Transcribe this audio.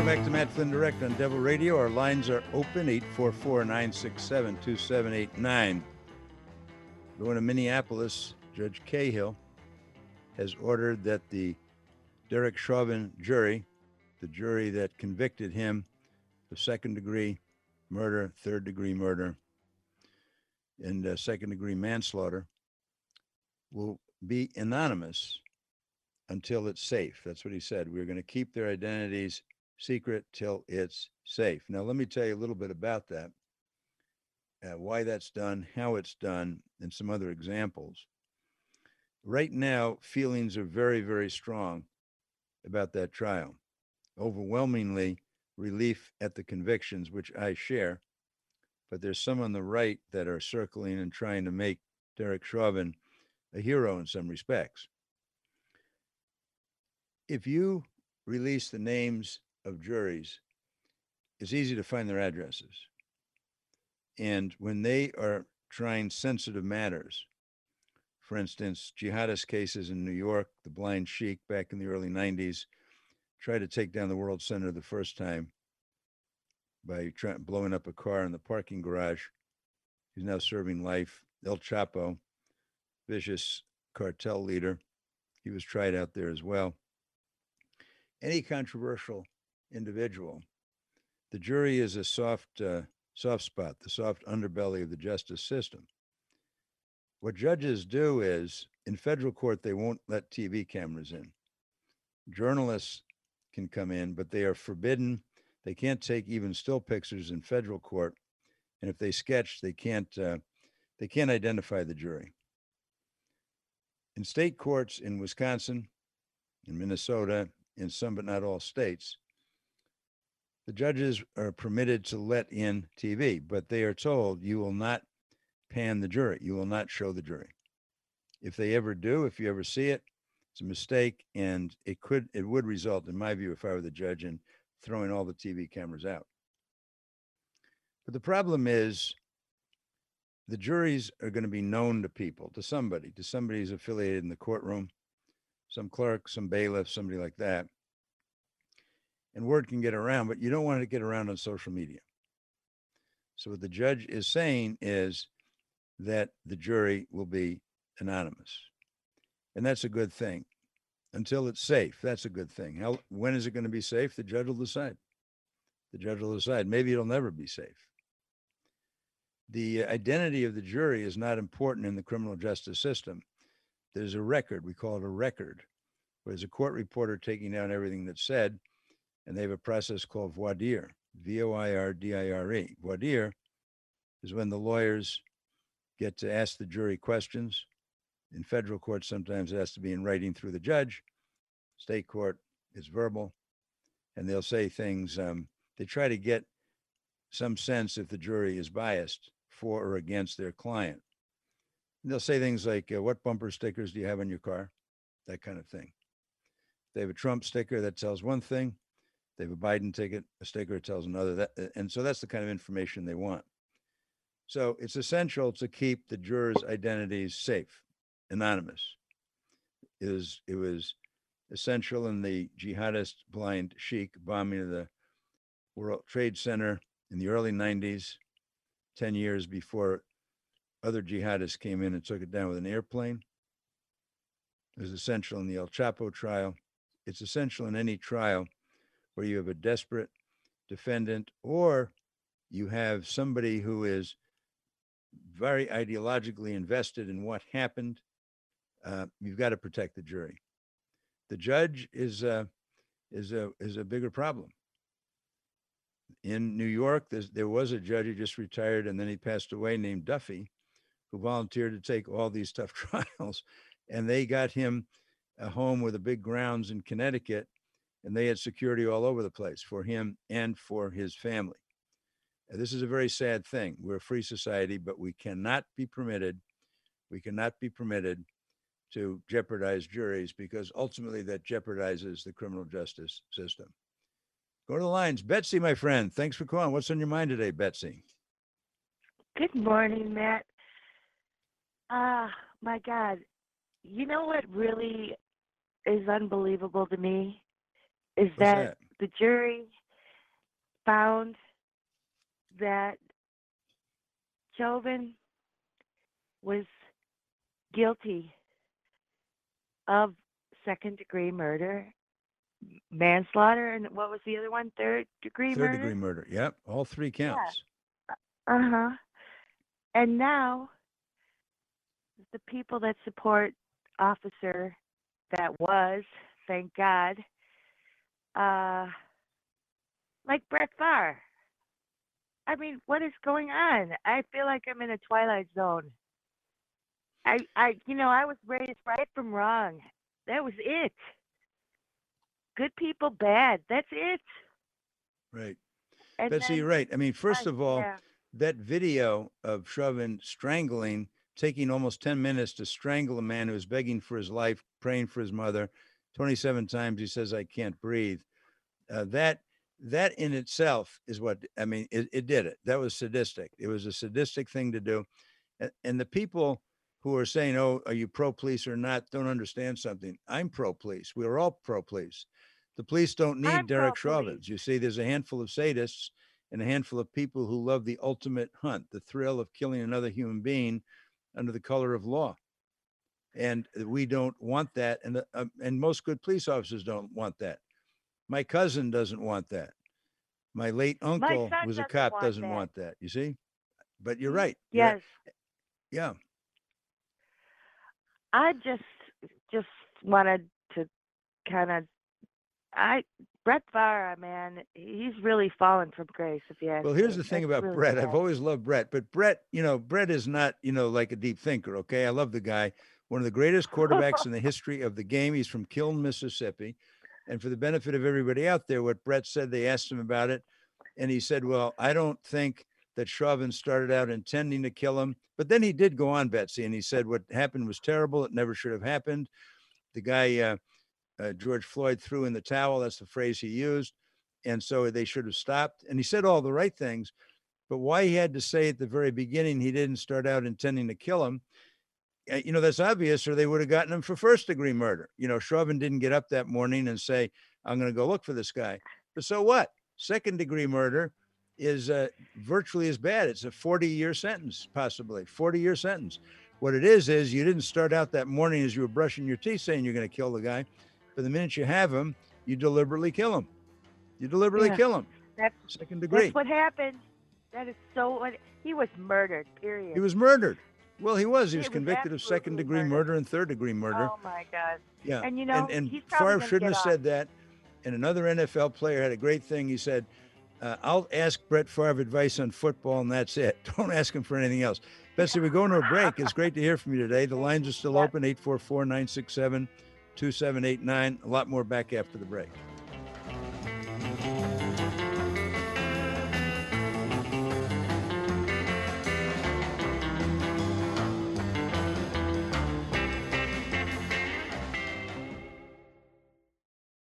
back to Matt Flynn Direct on Devil Radio. Our lines are open, 844-967-2789. Going to Minneapolis, Judge Cahill has ordered that the Derek Chauvin jury, the jury that convicted him of second-degree murder, third-degree murder, and second-degree manslaughter, will be anonymous until it's safe. That's what he said. We're going to keep their identities secret till it's safe. Now, let me tell you a little bit about that, why that's done, how it's done, and some other examples. Right now, feelings are very, very strong about that trial. Overwhelmingly, relief at the convictions, which I share, but there's some on the right that are circling and trying to make Derek Chauvin a hero in some respects. If you release the names of juries, it's easy to find their addresses. And when they are trying sensitive matters, for instance, jihadist cases in New York, the Blind Sheik back in the early 90s tried to take down the World Center the first time by blowing up a car in the parking garage. He's now serving life. El Chapo, vicious cartel leader, he was tried out there as well. Any controversial individual, the jury is a soft spot, the soft underbelly of the justice system. What judges do is, in federal court, they won't let TV cameras in. Journalists can come in, but they are forbidden. They can't take even still pictures in federal court, and if they sketch, they can't identify the jury. In state courts in Wisconsin, in Minnesota, in some but not all states, the judges are permitted to let in TV, but they are told you will not pan the jury. You will not show the jury. If they ever do, if you ever see it, it's a mistake, and it would result, in my view, if I were the judge, in throwing all the TV cameras out. But the problem is the juries are going to be known to people, to somebody who's affiliated in the courtroom, some clerk, some bailiff, somebody like that. And word can get around, but you don't want it to get around on social media. So what the judge is saying is that the jury will be anonymous. And that's a good thing. Until it's safe, that's a good thing. When is it going to be safe? The judge will decide. The judge will decide. Maybe it'll never be safe. The identity of the jury is not important in the criminal justice system. There's a record. We call it a record. There's a court reporter taking down everything that's said, and they have a process called voir dire, V-O-I-R-D-I-R-E. Voir dire is when the lawyers get to ask the jury questions. In federal court, sometimes it has to be in writing through the judge. State court, it's verbal. And they'll say things, they try to get some sense if the jury is biased for or against their client. And they'll say things like, what bumper stickers do you have on your car? That kind of thing. They have a Trump sticker that tells one thing. They have a Biden ticket, a sticker that tells another. And so that's the kind of information they want. So it's essential to keep the jurors' identities safe, anonymous. It was essential in the jihadist Blind Sheik bombing of the World Trade Center in the early 90s, 10 years before other jihadists came in and took it down with an airplane. It was essential in the El Chapo trial. It's essential in any trial where you have a desperate defendant or you have somebody who is very ideologically invested in what happened. You've got to protect the jury. The judge is a bigger problem. In New York, there was a judge who just retired and then he passed away named Duffy, who volunteered to take all these tough trials. And they got him a home with a big grounds in Connecticut, and they had security all over the place for him and for his family. This is a very sad thing. We're a free society, but we cannot be permitted to jeopardize juries because ultimately that jeopardizes the criminal justice system. Go to the lines. Betsy, my friend, thanks for calling. What's on your mind today, Betsy? Good morning, Matt. My God. You know what really is unbelievable to me is What's that that? the jury found that Chauvin was guilty of second degree murder, manslaughter, and what was the other one? Third degree Third murder? degree murder. Yep. All three Yeah. counts. Uh-huh. And now the people that support officer that was, thank God, like Brett Favre. I mean, what is going on? I feel like I'm in a twilight zone. I was raised right from wrong. That was it. Good people, bad. That's it. Right. And Betsy, then, you're right. I mean, first of all, yeah, that video of Chauvin strangling, taking almost 10 minutes to strangle a man who was begging for his life, praying for his mother. 27 times he says, I can't breathe. That in itself is what, I mean, it did it. That was sadistic. It was a sadistic thing to do. And the people who are saying, oh, are you pro police or not, don't understand something. I'm pro police. We're all pro police. The police don't need I'm Derek pro-police. Chauvins. You see, there's a handful of sadists and a handful of people who love the ultimate hunt, the thrill of killing another human being under the color of law. And we don't want that. And most good police officers don't want that. My cousin doesn't want that. My late My uncle, son who's a doesn't cop, want doesn't that. want that. You see? But you're Mhm. right. You're right. Yes. Yeah. I just wanted to kind of I Brett Favre, man, he's really fallen from grace, if you ask Well, here's me. the thing That's about really Brett. I've sad. always loved Brett, but Brett, Brett is not, like a deep thinker. Okay. I love the guy. One of the greatest quarterbacks in the history of the game. He's from Kiln, Mississippi. And for the benefit of everybody out there, what Brett said, they asked him about it. And he said, well, I don't think that Chauvin started out intending to kill him. But then he did go on, Betsy, and he said what happened was terrible. It never should have happened. The guy, George Floyd, threw in the towel. That's the phrase he used. And so they should have stopped. And he said all the right things. But why he had to say at the very beginning he didn't start out intending to kill him, that's obvious, or they would have gotten him for first degree murder. Chauvin didn't get up that morning and say, I'm going to go look for this guy. But so what? Second degree murder is virtually as bad. It's a 40-year sentence, possibly 40-year sentence. What it is you didn't start out that morning as you were brushing your teeth saying you're going to kill the guy. But the minute you have him, you deliberately kill him. You deliberately Yeah. kill him. That's Second degree. that's what happened. That is so what he was murdered, period. He was murdered. Well, he was. He was It was convicted of second absolutely degree murder and third degree murder. Oh my God. Yeah. And And he's probably Favre gonna shouldn't get have off. said that. And another NFL player had a great thing. He said, I'll ask Brett Favre advice on football, and that's it. Don't ask him for anything else. Betsy, we're going to a break. It's great to hear from you today. The lines are still open, 844-967-2789. A lot more back after the break.